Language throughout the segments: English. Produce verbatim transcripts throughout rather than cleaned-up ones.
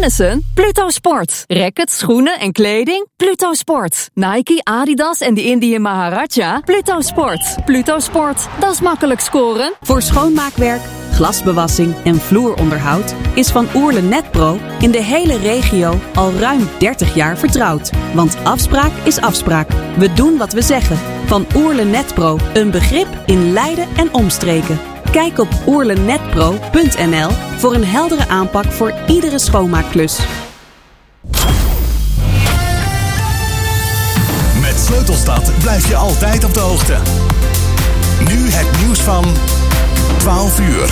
Tennissen? Pluto Sport. Rackets, schoenen en kleding? Pluto Sport. Nike, Adidas en de Indian Maharaja? Pluto Sport. Pluto Sport. Dat is makkelijk scoren. Voor schoonmaakwerk, glasbewassing en vloeronderhoud is Van Oerle Netpro in de hele regio al ruim dertig jaar vertrouwd. Want afspraak is afspraak. We doen wat we zeggen. Van Oerle Netpro, een begrip in Leiden en omstreken. Kijk op oerlenetpro punt n l voor een heldere aanpak voor iedere schoonmaakklus. Met Sleutelstad blijf je altijd op de hoogte. Nu het nieuws van twaalf uur.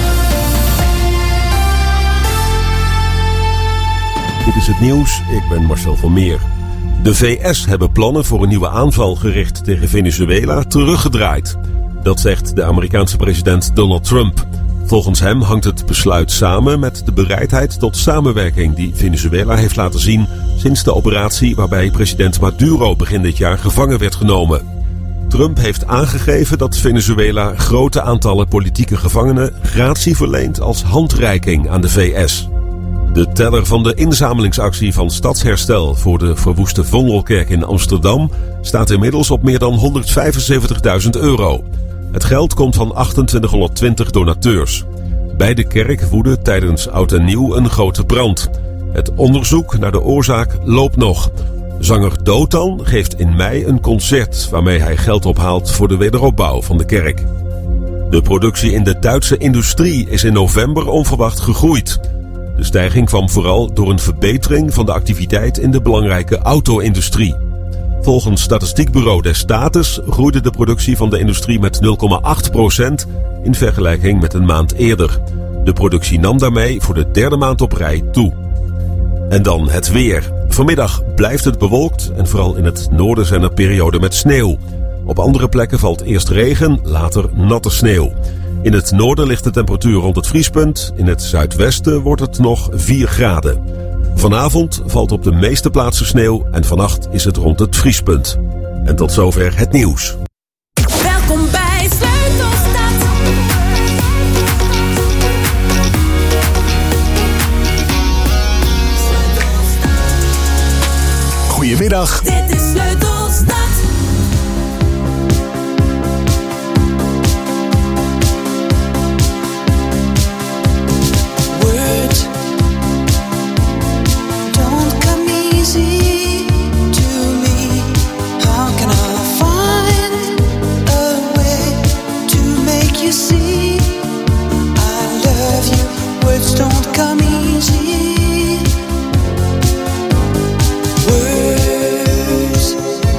Dit is het nieuws, ik ben Marcel van Meer. De V S hebben plannen voor een nieuwe aanval gericht tegen Venezuela teruggedraaid. Dat zegt de Amerikaanse president Donald Trump. Volgens hem hangt het besluit samen met de bereidheid tot samenwerking die Venezuela heeft laten zien sinds de operatie waarbij president Maduro begin dit jaar gevangen werd genomen. Trump heeft aangegeven dat Venezuela grote aantallen politieke gevangenen gratie verleent als handreiking aan de V S. De teller van de inzamelingsactie van Stadsherstel voor de verwoeste Vondelkerk in Amsterdam staat inmiddels op meer dan honderdvijfenzeventigduizend euro. Het geld komt van achtentwintighonderdtwintig donateurs. Bij de kerk woedde tijdens Oud en Nieuw een grote brand. Het onderzoek naar de oorzaak loopt nog. Zanger Dotan geeft in mei een concert waarmee hij geld ophaalt voor de wederopbouw van de kerk. De productie in de Duitse industrie is in november onverwacht gegroeid. De stijging kwam vooral door een verbetering van de activiteit in de belangrijke auto-industrie. Volgens statistiekbureau Des States groeide de productie van de industrie met nul komma acht procent in vergelijking met een maand eerder. De productie nam daarmee voor de derde maand op rij toe. En dan het weer. Vanmiddag blijft het bewolkt en vooral in het noorden zijn er perioden met sneeuw. Op andere plekken valt eerst regen, later natte sneeuw. In het noorden ligt de temperatuur rond het vriespunt. In het zuidwesten wordt het nog vier graden. Vanavond valt op de meeste plaatsen sneeuw en vannacht is het rond het vriespunt. En tot zover het nieuws. Welkom bij Sleutelstad. Goedemiddag. Dit is Sleutelstad. Don't come easy. Words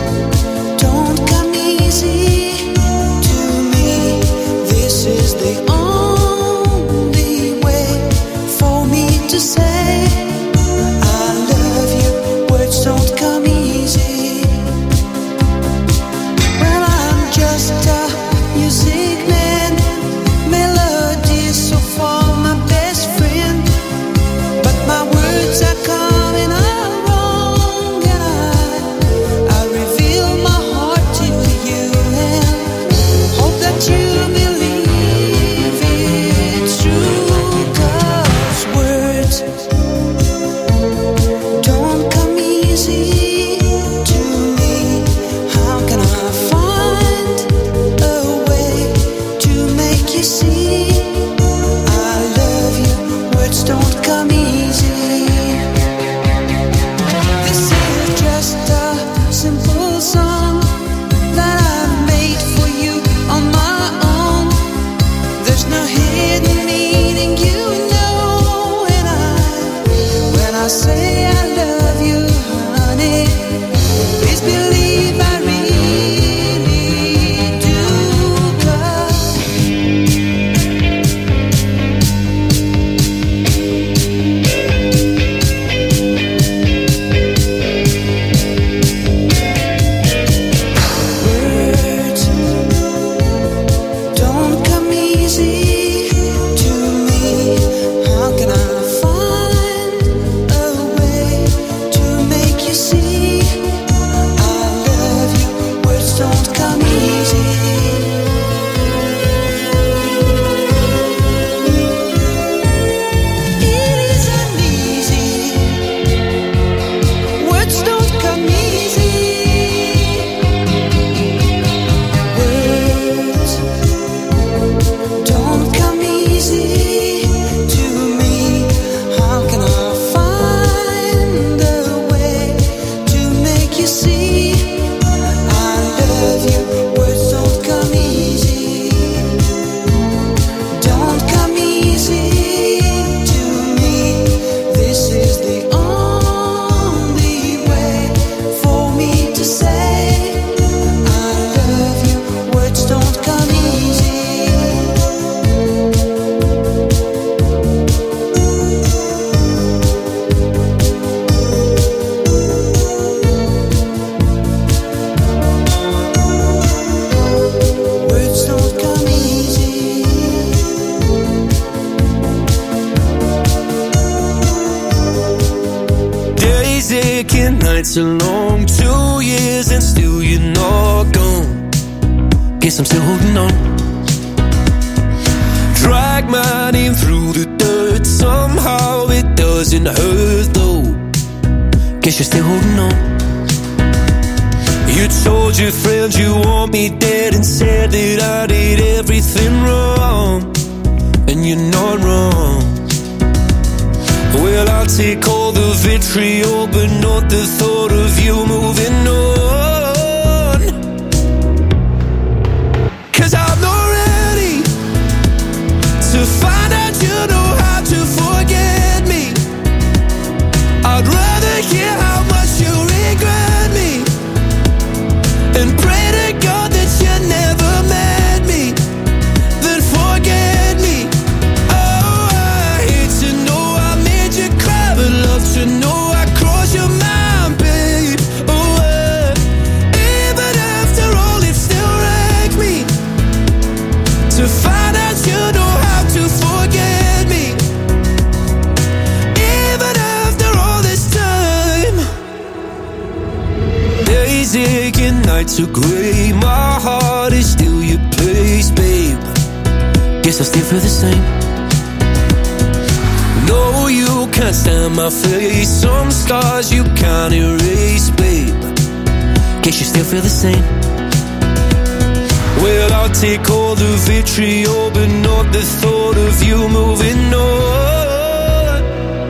It's a long two years and still you're not gone. Guess I'm still holding on. Drag my name through the dirt. Somehow it doesn't hurt though. Guess you're still holding on. You told your friends you want me dead and said that I did everything wrong. And you're not wrong. Well, I'll take all the vitriol, but not the thought of you moving on. 'Cause I'm not ready to find out you know how to forget me. I'd rather hear how much you regret me and pray to God that you never met me, then forget me. Oh, I hate to know I made you cry, but love to know I crossed your mind, babe. Oh, uh, even after all, it still wrecks me to find out you know how to forget me. Even after all this time, days aching, nights are grey. My heart is still your place, babe. Guess I still feel the same. No, you can't stand my face. Some scars you can't erase, babe. Guess you still feel the same. Well, I'll take all the vitriol, but not the thought of you moving on.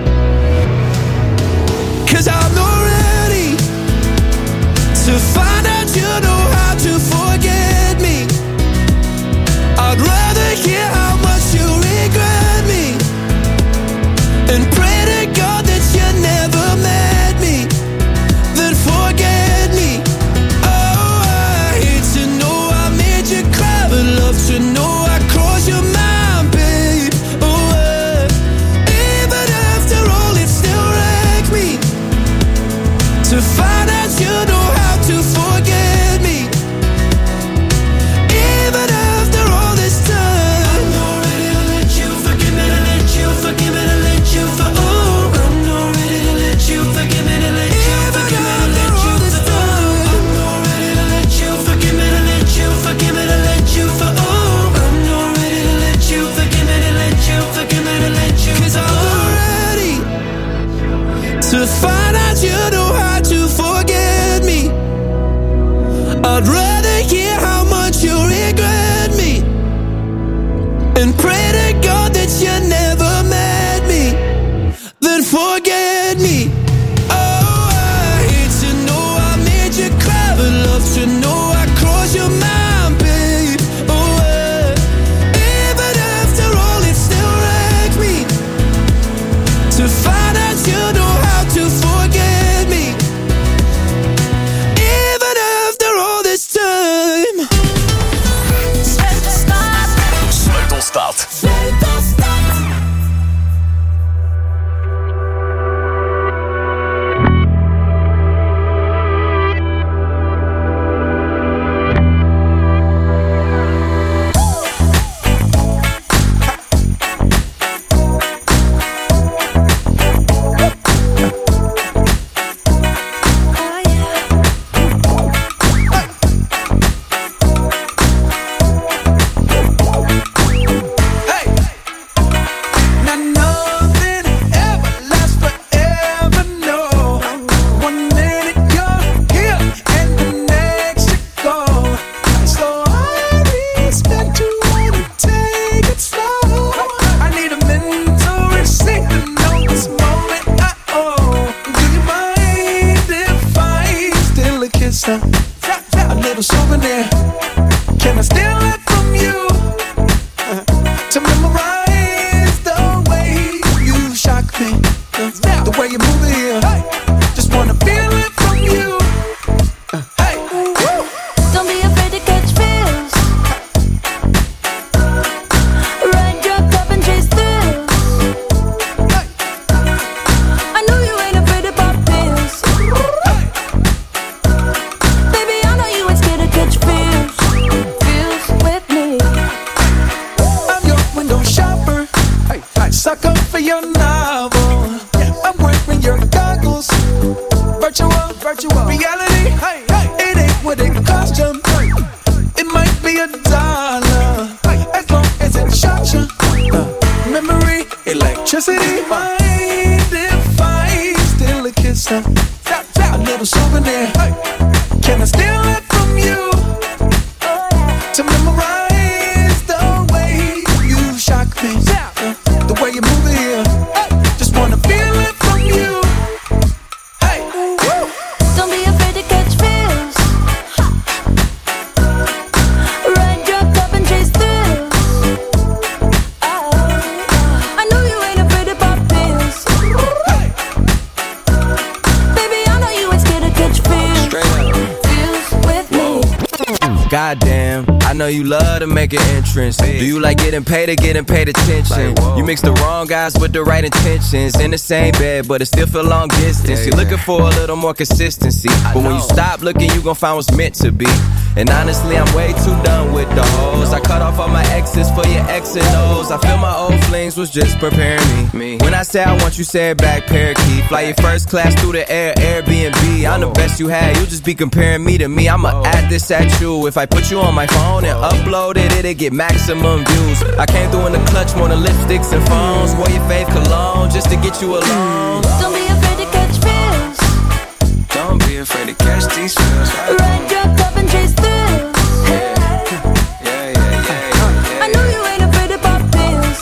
'Cause I'm not ready to find out you know how to forget me. I'd rather hear how much you regret me and pray to God that you never met me, then forget me. Oh, I hate to know I made you cry, but love to know I crossed your mind, babe. Oh, uh, even after all, it still wrecks me to find out you know how to forget me. Even after all this time, I'm not ready to let you forgive me, to let you forgive me, to let you for oh, I'm not ready to let you forgive me, to let you forgive me, to let you for oh, I'm not ready to let you forgive me, to let you forgive me, to let you for oh, I'm not ready to let you forgive me, to let you forgive me, to let you 'cause I'm not ready to find out you know how to forget me. I'd rather hear how much you regret me and pray to God that you never met me, then forget me. Oh, I hate to know I made you cry, but love to know I crossed your mind, babe. Oh, uh, even after all, it still wrecks me to find out you know how to forget me. Even after all this time. Sleutelstad. A little souvenir. Can I steal it from you to memorize the way you shock me, the way you move it here? Just wanna feel it from you. Hey, Don't be afraid to catch feels. Ride your cup and chase thrills. I know you ain't afraid to pop pills. Baby, I know you ain't scared to catch feels. Feels with me. Goddamn, I know you love to make an entrance. Do you like getting paid or getting paid attention? You mix the wrong guys with the right intentions. In the same bed, but it still feel long distance. You're looking for a little more consistency. But when you stop looking, you gon' find what's meant to be. And honestly, I'm way too done with the hoes. I cut off all my exes for your X and O's. I feel my old flings was just preparing me. When I say I want you, say it back, parakeet. Fly your first class through the air, Airbnb. I'm the best you had, you just be comparing me to me. I'ma add this at you. If I put you on my phone and upload it, it'll get maximum views. I came through in the clutch more than lipsticks and phones. Wore your fave cologne just to get you alone. Don't be afraid to catch feels. Don't be afraid to catch these feels. Ride your cup and chase thrills. Yeah, yeah, yeah, yeah. I know you ain't afraid to pop pills.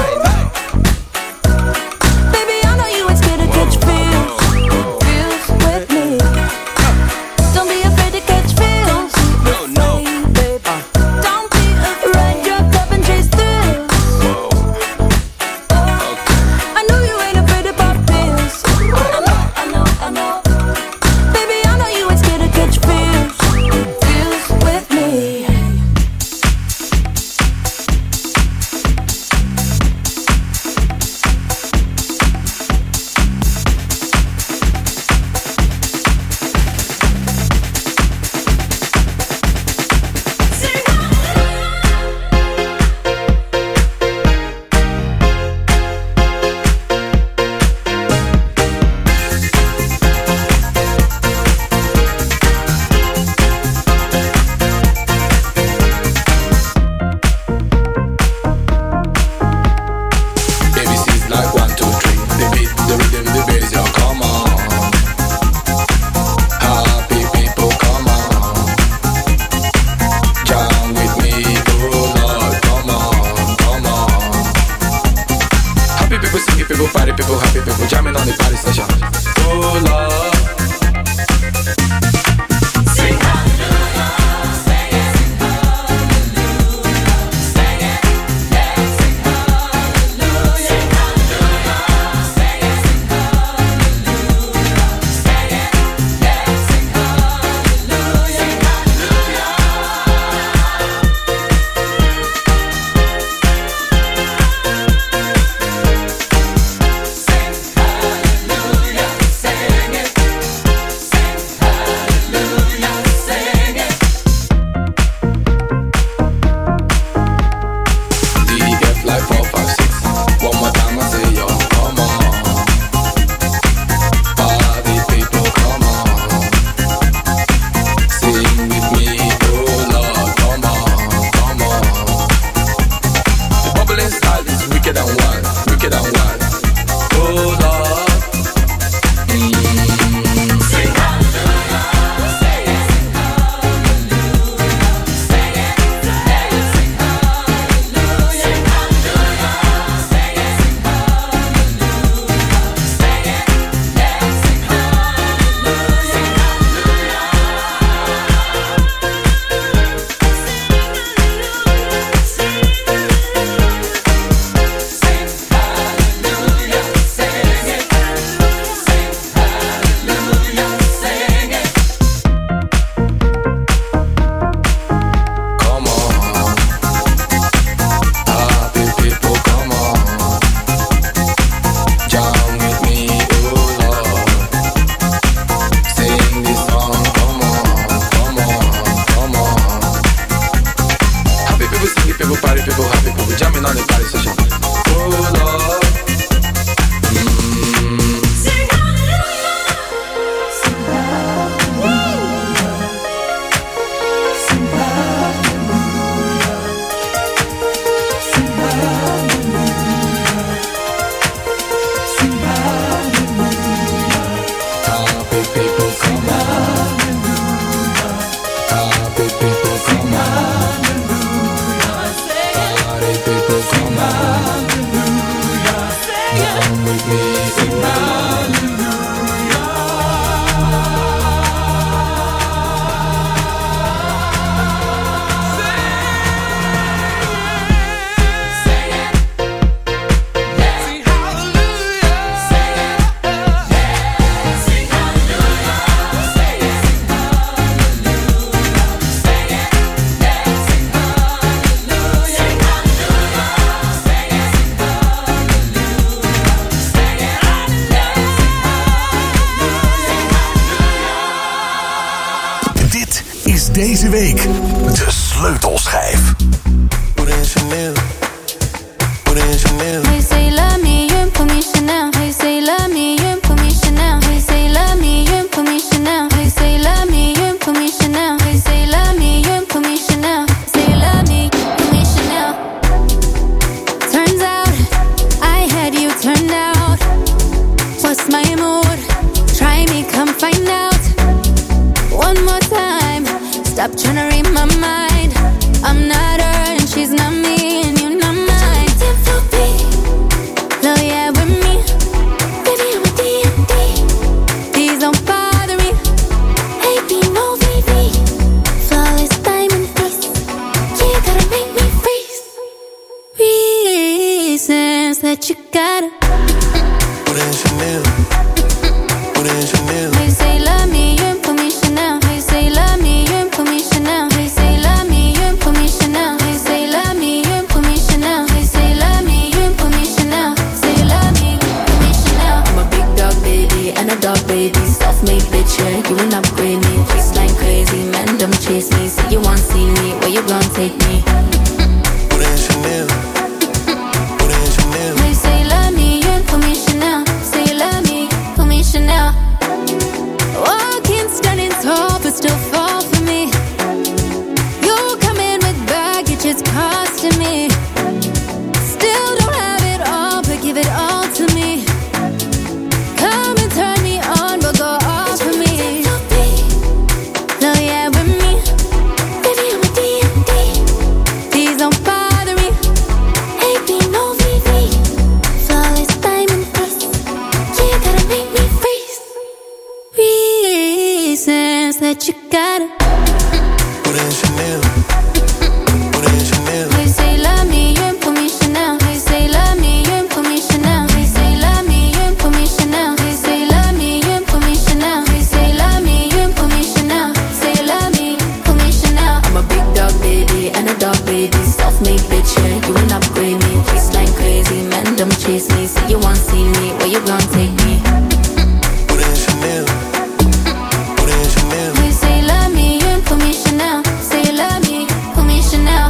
Baby, I know you ain't scared to catch feels. Feels with me. Don't be afraid to catch feels. No, no. Don't be afraid. Ride your cup and chase thrills. I know you ain't afraid to pop pills. I know, I know, I know. Baby, I know you ain't scared to catch feels. Feels with me. A B C's like one, two, three. The beat, the rhythm, the bass, yo, come on. Happy people, come on. Jam with me, oh Lord, come on, come on. Happy people, singing people, party people, happy people, jamming on the party session. Oh Lord. Sing hallelujah, sing it, sing hallelujah, sing it, yeah, sing hallelujah, sing hallelujah, sing it, sing hallelujah, sing it, yeah, sing hallelujah, sing hallelujah. Dit is deze week de sleutelschijf. Put in Chanel. Put in Chanel. They say love me, you put me Chanel. They say love me, you put me Chanel. They say love me, you put me Chanel. They say love me, you put me Chanel. They say love me, you put me Chanel. Say love me, put me Chanel. Turns out I had you turned out. What's my mood? Try me, come find out. One more time. Stop trying to read my mind. I'm not her and she's not me, and you're not mine. Love yeah with me, baby I'm a D and D. Please don't bother me. Hey be no V V. Flawless diamond face. You gotta make me freeze. Reasons that you gotta Put in Chanel. Put in Chanel. They say love me, you put me Chanel. They say love me, you put me Chanel. They say love me, you put me Chanel. They say love me, you put me Chanel. They say love me, you put me Chanel. Say love me, put me Chanel. I'm a big dog baby and a dog baby. Self-made bitch, yeah, you will upgrade me. Waistline crazy, man, don't chase me. Say you want see me, where you gon' take me? Put in Chanel. Put in Chanel. They say love me, you put me Chanel. Say love me, put me Chanel. Walking standing tall, but still fall for me. You come in with baggage, it's costing me. Still don't have it all, but give it all to me. Come and turn me on, but go off for me. Love yeah with me, baby I'm a D and D. Please don't bother me. Hey be no V V. Flawless diamond face. You gotta make me freeze. Reasons that you gotta Put in Chanel. Put in Chanel. They say love me, you put me Chanel. They say love me, you put me Chanel. They say love me, you put me Chanel. They say love me, you put me Chanel. They say love me, you put me Chanel. Say love me, put me Chanel. I'm a big dog baby and a dog baby. Self-made bitch, yeah, you will upgrade me. Waistline crazy, man, don't chase me. Say you want see me, where you gon' take me? Put in Chanel. Put in Chanel. They say love me, you put me Chanel. Say love me, put me Chanel.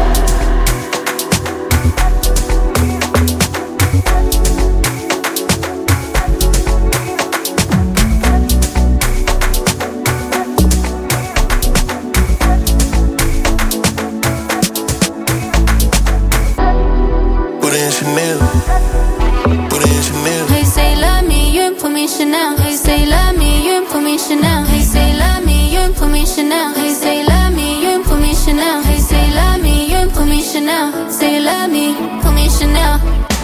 Put in Chanel. Put in Chanel. They say love me, you put me Chanel. They say love me, you put me Chanel. They say love me, you put me Chanel. They say love me, you put me Chanel. They say love me, you put me Chanel. Say love me, put me Chanel.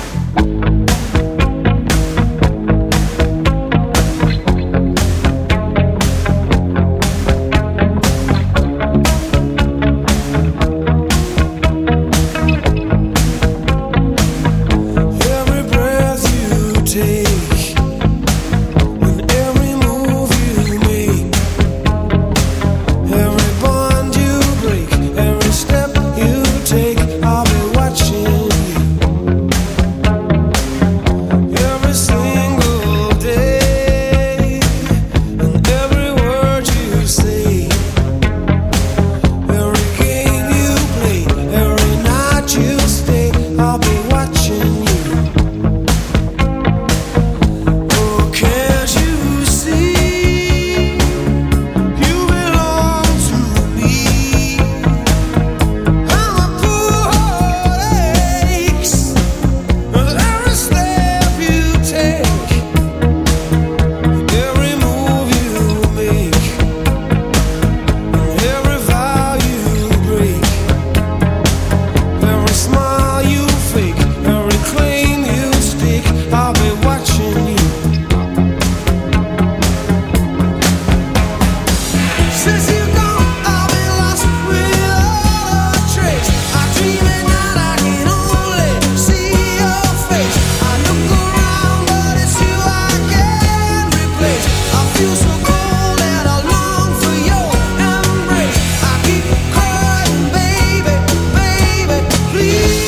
Every breath you take, and every move you make, every bond you break, every step you take, I'll be watching you. Every single day, and every word you say, every game you play, every night you stay, I'll be watching you. Oh, can't you see? You belong to me. And my poor heart aches with every step you take, every move you make, every vow you break, every smile you fake, every claim you stake, I'll be watching you. Since you're gone, I've been lost without a trace. I dream at night, I can only see your face. I look around, but it's you I can't replace. I feel so cold and I long for your embrace. I keep crying, baby, baby, please.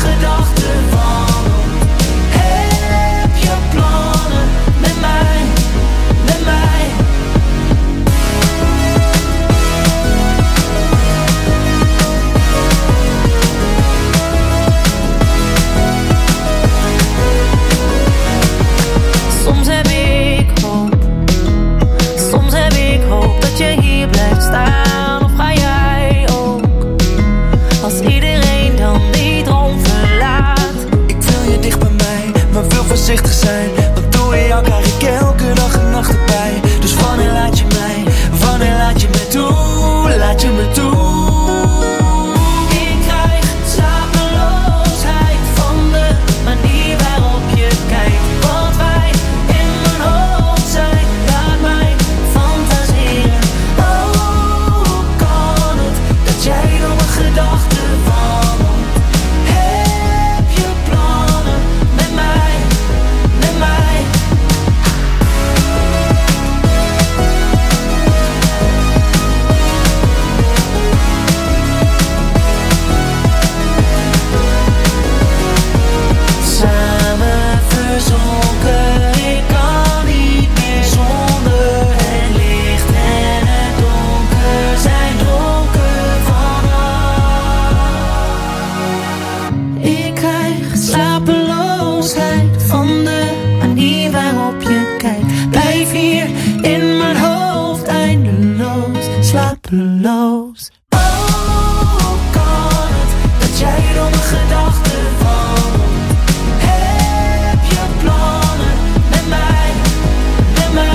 gedachten wandelt. Heb je plannen met mij, met mij? Soms heb ik hoop, soms heb ik hoop dat je hier blijft staan. Of ga jij ook, als iedereen dan die droom verlaat? Ik wil je dicht bij mij, maar wil voorzichtig zijn. Want doe je jou krijg ik elke dag en nacht erbij. Dus wanneer laat je mij, wanneer laat je me toe, laat je me toe? Ik krijg slapeloosheid van de manier waarop je kijkt. Wat wij in mijn hoofd zijn, laat mij fantaseren. Oh, hoe kan het dat jij door mijn gedachten wandelt? Heb je plannen met mij, met mij? Samen verzonken, ik kan niet meer zonder. Het licht en het donker zijn dronken vanaf. Ik krijg slapeloosheid van de manier waarop je kijkt. Blijf hier in mijn hoofd eindeloos slapeloos. Oh, hoe kan het dat jij door mijn gedachten wandelt? Heb je plannen met mij, met mij?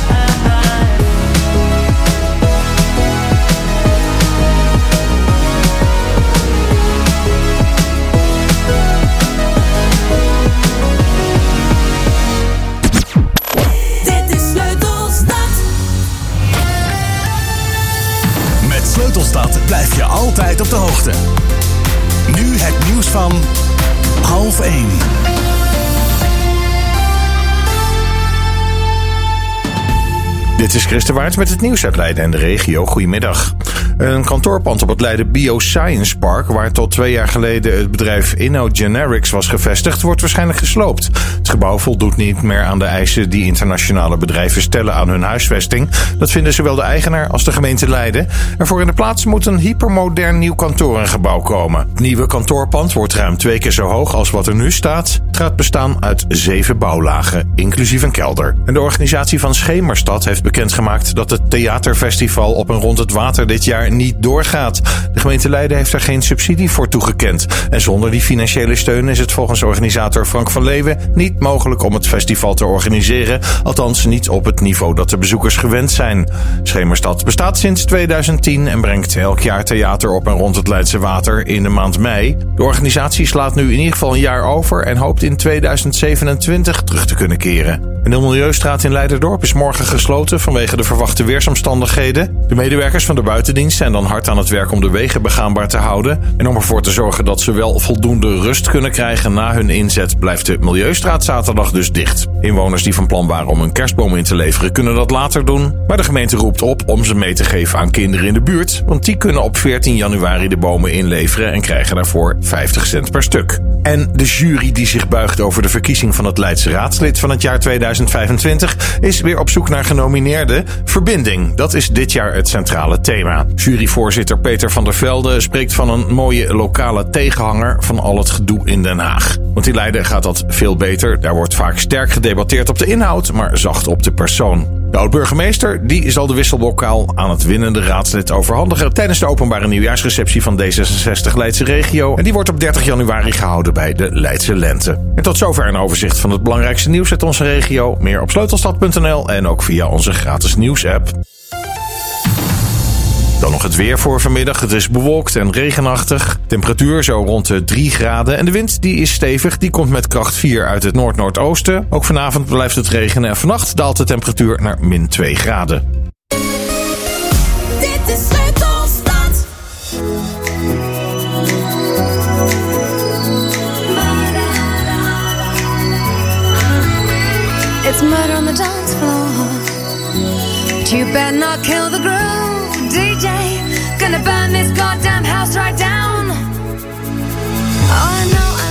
Dit is Sleutelstad. Met Sleutelstad blijf je altijd op de hoogte. Nu het nieuws van half één. Dit is Chris de Waard met het nieuws uit Leiden en de regio. Goedemiddag. Een kantoorpand op het Leiden Bioscience Park, waar tot twee jaar geleden het bedrijf InnoGenerics was gevestigd, wordt waarschijnlijk gesloopt. Het gebouw voldoet niet meer aan de eisen die internationale bedrijven stellen aan hun huisvesting. Dat vinden zowel de eigenaar als de gemeente Leiden. Ervoor in de plaats moet een hypermodern nieuw kantorengebouw komen. Het nieuwe kantoorpand wordt ruim twee keer zo hoog als wat er nu staat. Het gaat bestaan uit zeven bouwlagen, inclusief een kelder. En de organisatie van Schemerstad heeft bekendgemaakt dat het theaterfestival op en rond het water dit jaar niet doorgaat. De gemeente Leiden heeft er geen subsidie voor toegekend. En zonder die financiële steun is het volgens organisator Frank van Leeuwen niet mogelijk om het festival te organiseren. Althans niet op het niveau dat de bezoekers gewend zijn. Schemerstad bestaat sinds tweeduizend tien en brengt elk jaar theater op en rond het Leidse water in de maand mei. De organisatie slaat nu in ieder geval een jaar over en hoopt in tweeduizend zevenentwintig terug te kunnen keren. En de Milieustraat in Leiderdorp is morgen gesloten vanwege de verwachte weersomstandigheden. De medewerkers van de buitendienst zijn dan hard aan het werk om de wegen begaanbaar te houden. En om ervoor te zorgen dat ze wel voldoende rust kunnen krijgen na hun inzet, blijft de Milieustraat zaterdag dus dicht. Inwoners die van plan waren om een kerstboom in te leveren kunnen dat later doen. Maar de gemeente roept op om ze mee te geven aan kinderen in de buurt. Want die kunnen op veertien januari de bomen inleveren en krijgen daarvoor vijftig cent per stuk. En de jury die zich buigt over de verkiezing van het Leidse raadslid van het jaar tweeduizend vijfentwintig is weer op zoek naar genomineerden. Verbinding, dat is dit jaar het centrale thema. Juryvoorzitter Peter van der Velde spreekt van een mooie lokale tegenhanger van al het gedoe in Den Haag. Want in Leiden gaat dat veel beter. Daar wordt vaak sterk gedebatteerd op de inhoud, maar zacht op de persoon. De oud-burgemeester die zal de wisselbokaal aan het winnende raadslid overhandigen tijdens de openbare nieuwjaarsreceptie van D zesenzestig Leidse Regio. En die wordt op dertig januari gehouden bij de Leidse Lente. En tot zover een overzicht van het belangrijkste nieuws uit onze regio. Meer op sleutelstad punt n l en ook via onze gratis nieuwsapp. Dan nog het weer voor vanmiddag. Het is bewolkt en regenachtig. Temperatuur zo rond de drie graden. En de wind die is stevig. Die komt met kracht vier uit het noord-noordoosten. Ook vanavond blijft het regenen. En vannacht daalt de temperatuur naar min twee graden. Dit is Sleutelstad. It's murder on the dance floor. But you better not kill the groove. D J, gonna burn this goddamn house right down. Oh, I know,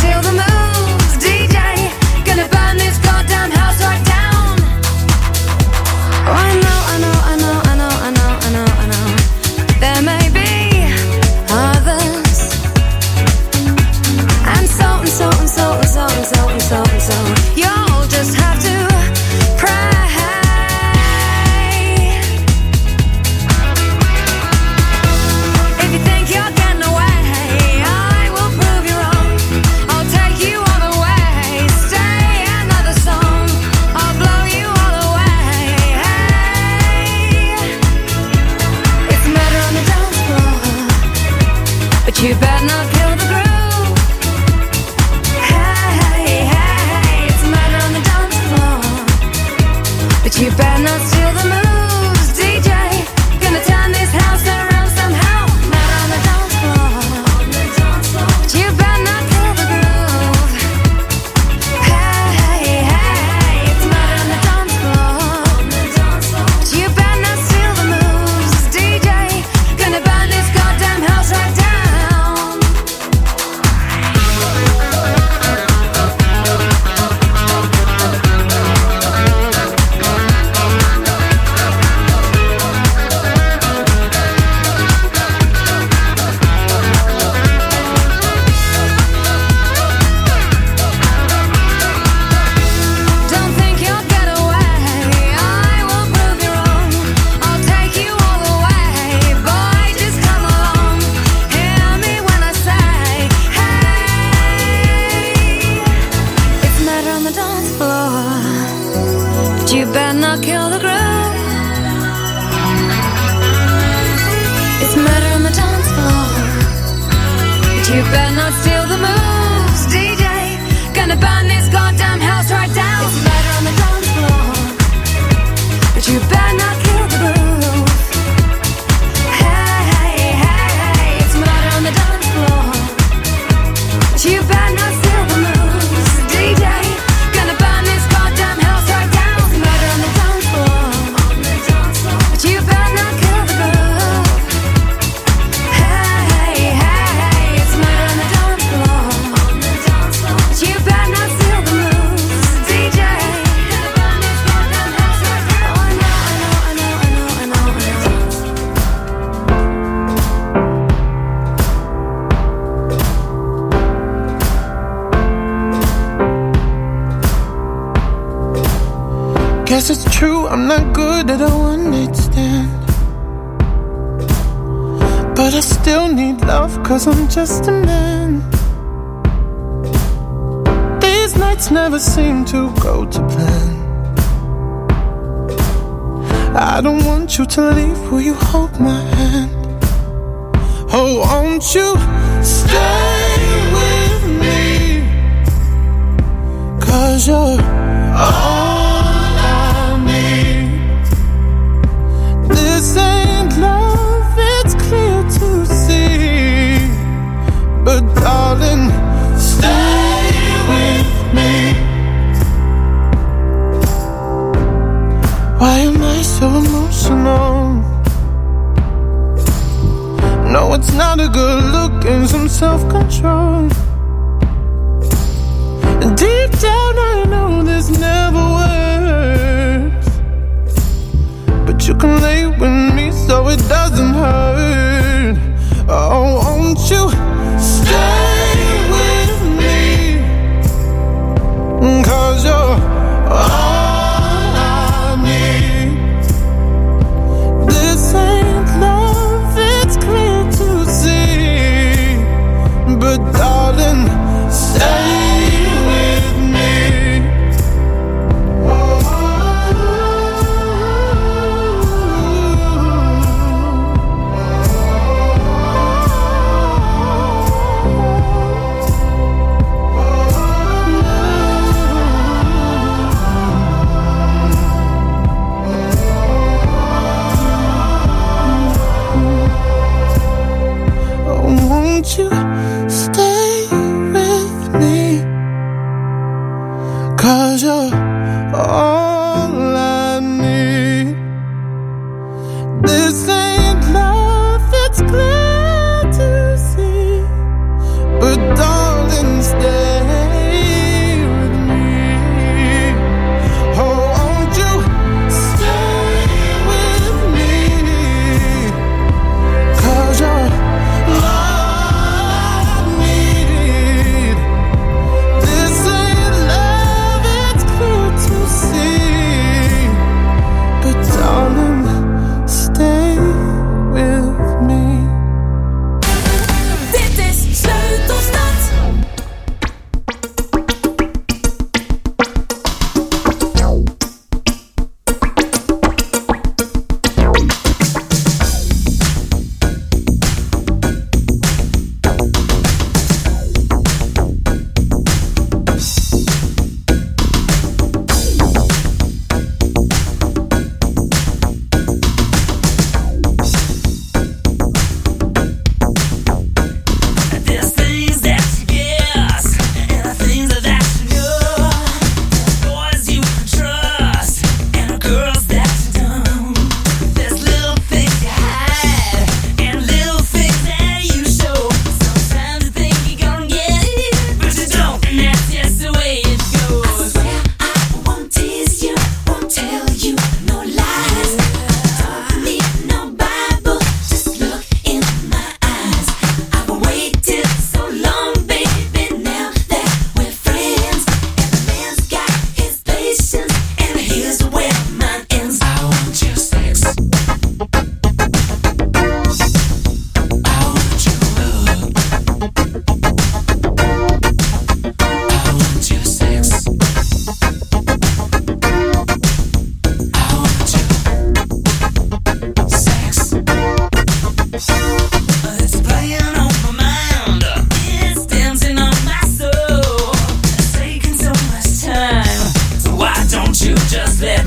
steal the moves. D J, gonna burn this goddamn house right down. Oh, I know, I know, I know, I know, I know, I know, I know. There may be others, and so and so and so and so and so and so and so. You'll just have to pray. If you think you're getting away, I will prove you wrong. I'll take you all the way. Stay another song. I'll blow you all away. Hey, it's murder on the dance floor, but you better not kill the groove. Hey, hey, hey, it's murder on the dance floor, but you better not steal the moves. D J, gonna turn this house around somehow. Murder on the dance floor, but you better not kill the groove. Hey, hey, hey, it's murder on the dance floor, but you better not steal the moves. D J, gonna burn this goddamn house right down. Don't think you'll get away. I will prove you wrong. I'll take you all the way. Boy, just come along. Hear me when I say, hey, it's murder on the dance floor, but you better not kill the groove. It's murder on the dance floor, but you better not steal the moves. D J, gonna burn this goddamn house right down. It's murder on the dance floor, but you better not kill the groove. Hey, hey, hey, hey, it's murder on the dance floor, but you better not steal the moves. D J, gonna burn this goddamn house right down. It's murder on the dance floor, but you better not kill the groove. Hey, hey, hey, it's murder on the dance floor, but you better not steal the moves. D J, gonna burn this goddamn house right down. Oh, I know, I know, I know, I know, I know, I know. Guess it's true, I'm not good at a one-night stand, but I still need love, cause I'm just a man. These nights never seem to go to plan. I don't want you to leave, will you hold my hand? Oh, won't you stay with me, cause you're all I need. This ain't love, it's clear to see, but darling, stay with me. Why am I so emotional? No, it's not a good look and some self-control. Deep down I know this never works, but you can lay with me so it doesn't hurt. Oh, won't you stay with me, cause you're all I need. This ain't love, it's clear to see, but darling, stay with me.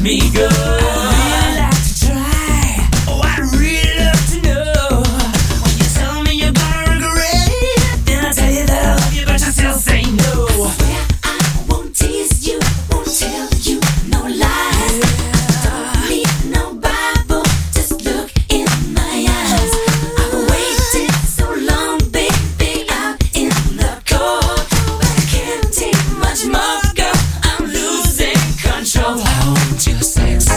me go. I'd like to try. Oh, I'd really love to know. When you tell me you're gonna regret it, then I tell you that I love you, but you still say no. Swear I won't tease you, won't tell you no lies. Don't need no Bible, just look in my eyes. I've waited so long, baby, out in the cold, but I can't take much more, girl. I'm losing control. I want your sex.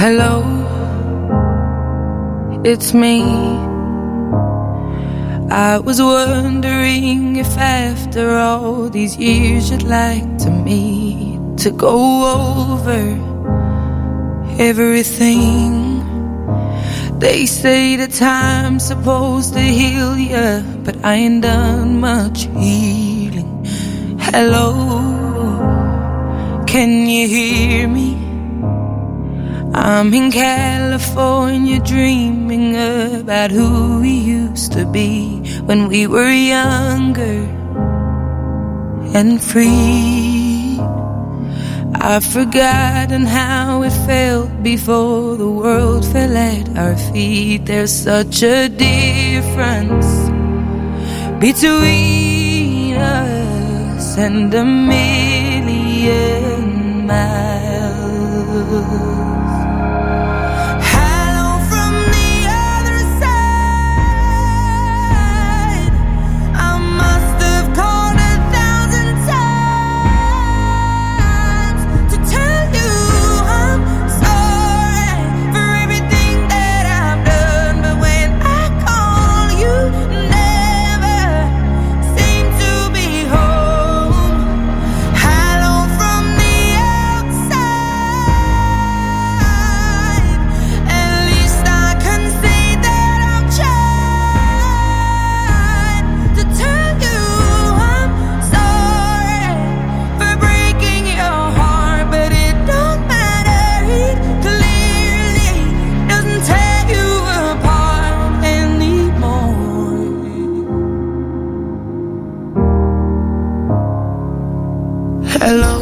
Hello, it's me. I was wondering if after all these years you'd like to meet to go over everything. They say that time's supposed to heal ya, but I ain't done much healing. Hello, can you hear me? I'm in California dreaming about who we used to be when we were younger and free. I've forgotten how it felt before the world fell at our feet. There's such a difference between us and a million miles. Hello,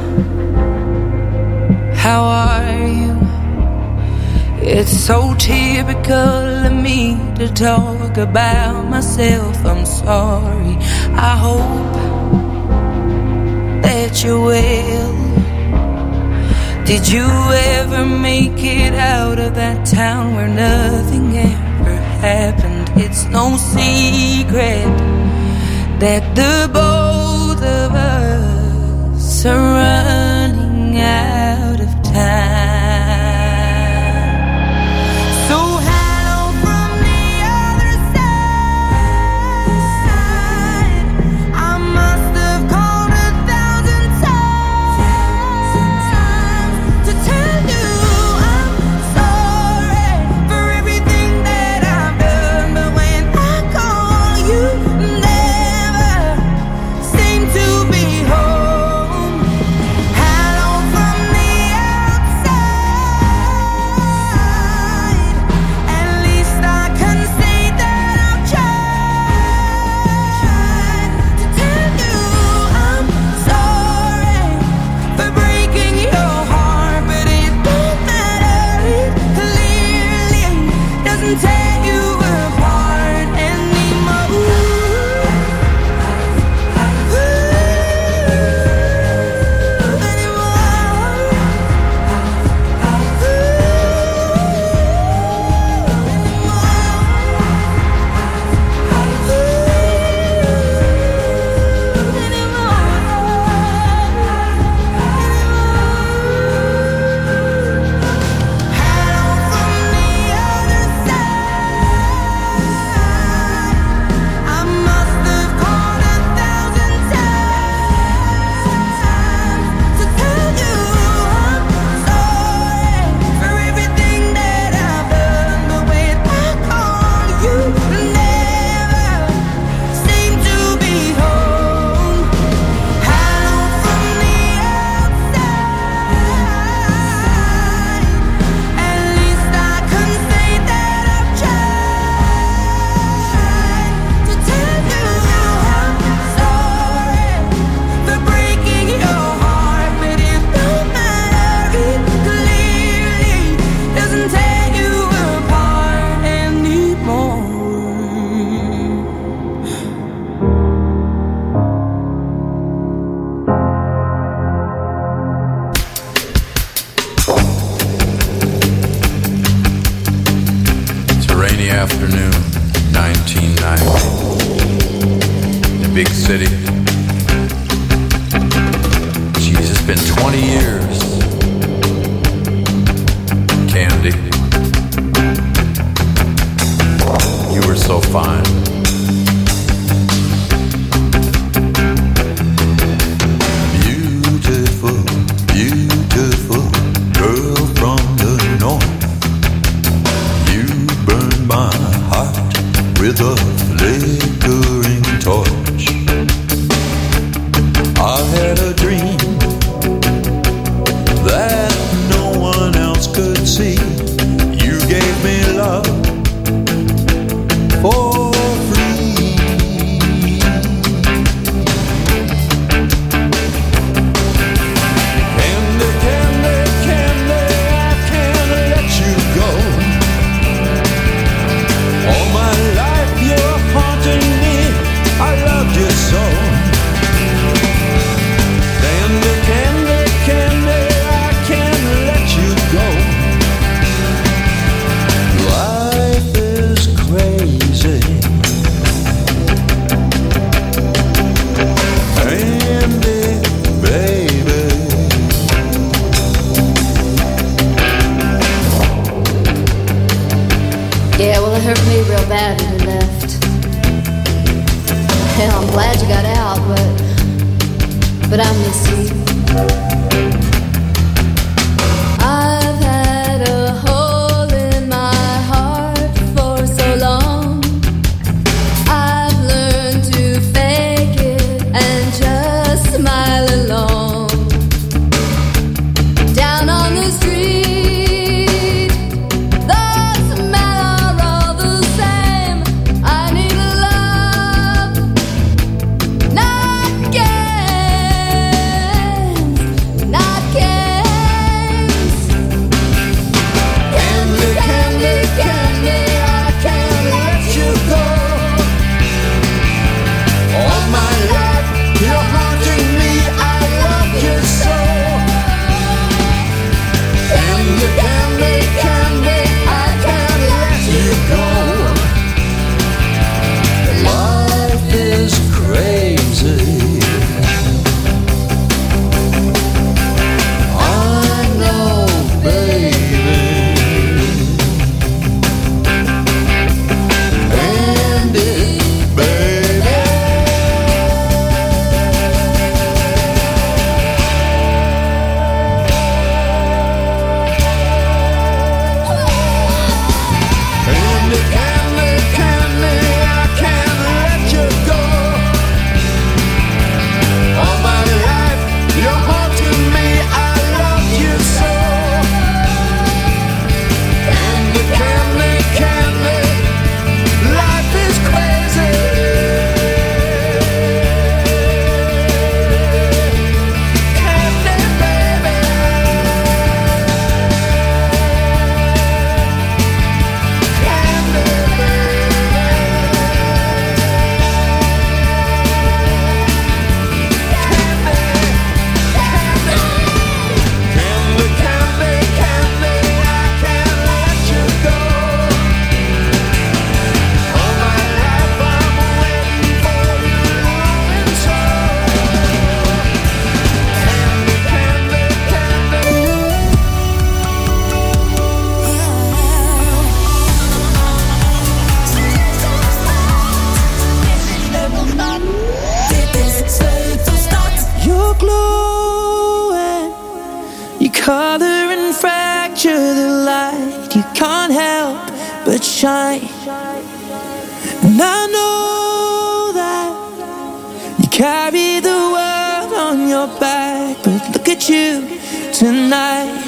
how are you? It's so typical of me to talk about myself. I'm sorry. I hope that you're well. Did you ever make it out of that town where nothing ever happened? It's no secret that the both of us are running out of time. So hello from the other side. I must have called a thousand times to tell you I'm sorry for everything that I've done. But when I call, you never seem to be home. Big city. Jeez, it's been twenty years. Can't I've had a hole in my heart for so long. I've learned to fake it and just smile along. Down on the street, the smell are all the same. I need a love, not games, not games. Candy, candy, candy, I can't let you go. All my life, you're haunting me, I love you so. Candy, candy, candy, I can't let you go. Life is crazy. I know, baby. Candy, baby. Candy, candy, candy, I can't let you go. All my life, you're haunting me, I love you so. Candy, candy, candy, life is crazy. Candy, baby. Candy, candy, candy, I can't let you go. All my life I'm waiting for you, loving so. Candy, candy, You're glowing, you color and fracture the light. You can't help but shine. And I know that you carry the world on your back. But look at you tonight.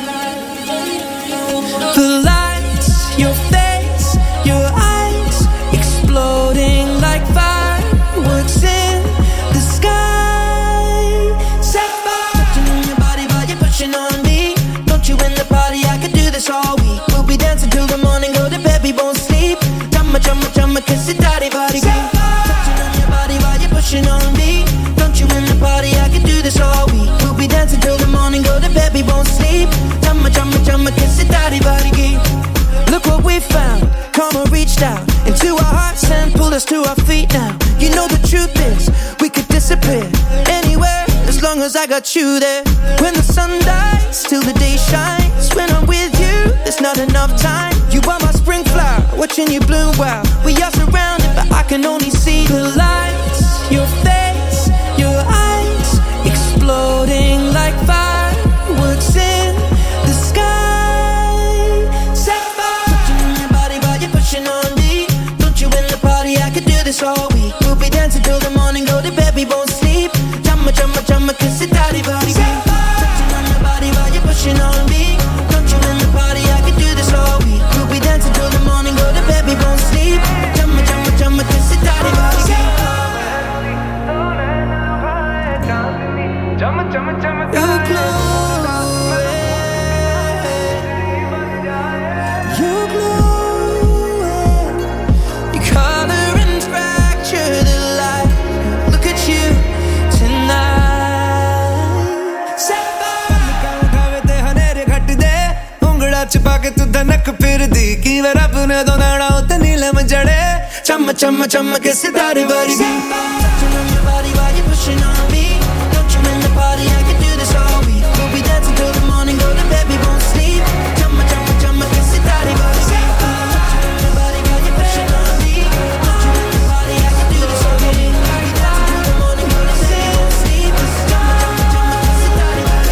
The lights, your face, your eyes, exploding like fireworks in the sky. Set fire. Touching on your body while you're pushing on me. Don't you in the party? I could do this all week. We'll be dancing till the morning, go to bed, we won't sleep. Chumma, chumma, chumma, kiss it, daddy, body, girl. Touching on your body while you're pushing on me. Don't you in the party? I could do this all week. We'll be dancing till the morning, go to bed, we won't sleep. Chumma, chumma, chumma, kiss it, daddy, body, girl. Look what we found. Karma reached out into our hearts and pulled us to our feet now. You know the truth is, we could disappear anywhere as long as I got you there. When the sun dies, till the day shines. When I'm with you, there's not enough time. You are my spring flower, watching you bloom wild. We are surrounded, but I can only see the lights. Your face, your eyes, exploding like fireworks in the sky. Set fire. Touching on your body while you're pushing on me. Don't you in the party? I could do this all week. We'll be dancing till the morning, go to bed, we won't sleep. Chumma, chumma, chumma, kiss it, daddy, body, girl. Touching on your body while you're pushing on me. Don't you in the party? I could do this all week. We'll be dancing till the morning, go to bed, we won't sleep. Chumma, chumma, chumma, kiss it, daddy, body, girl. You're glowing, you're glowing. You color and fracture the light. Look at you tonight. Set fire. ਉਂਗੜਾ ਚ ਪਾ ਕੇ ਤੂੰ ਧਨਕ ਫਿਰਦੀ ਕੀ ਵਾਰ ਆਪਣੇ ਤੋਂ ਨਾੜਾ ਉੱਤੇ ਨੀਲਮ ਜੜੇ ਚਮ ਚਮ ਚਮ ਕੇ ਸਿਤਾਰੇ ਵਰਗੀ Touching on your body while you're pushing on me. Don't you in the party? I can do this all week. We'll be dancing till the morning, go to bed, we won't sleep. Chumma, chumma, chumma, kiss it, daddy, body, girl. Touching on your body while you're pushing on me. Don't you in the party? I can do this all week. We'll be dancing till the morning, go to bed, we won't sleep. Chumma, chumma, chumma, kiss it, daddy, body,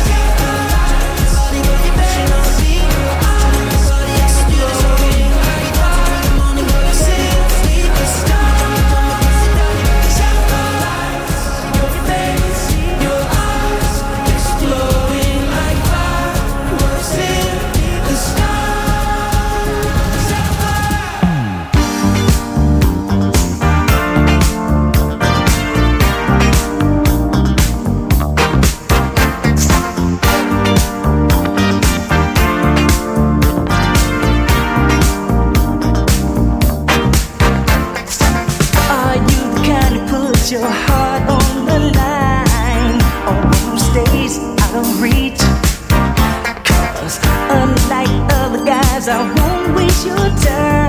of reach. Cause unlike other guys, I won't waste your time.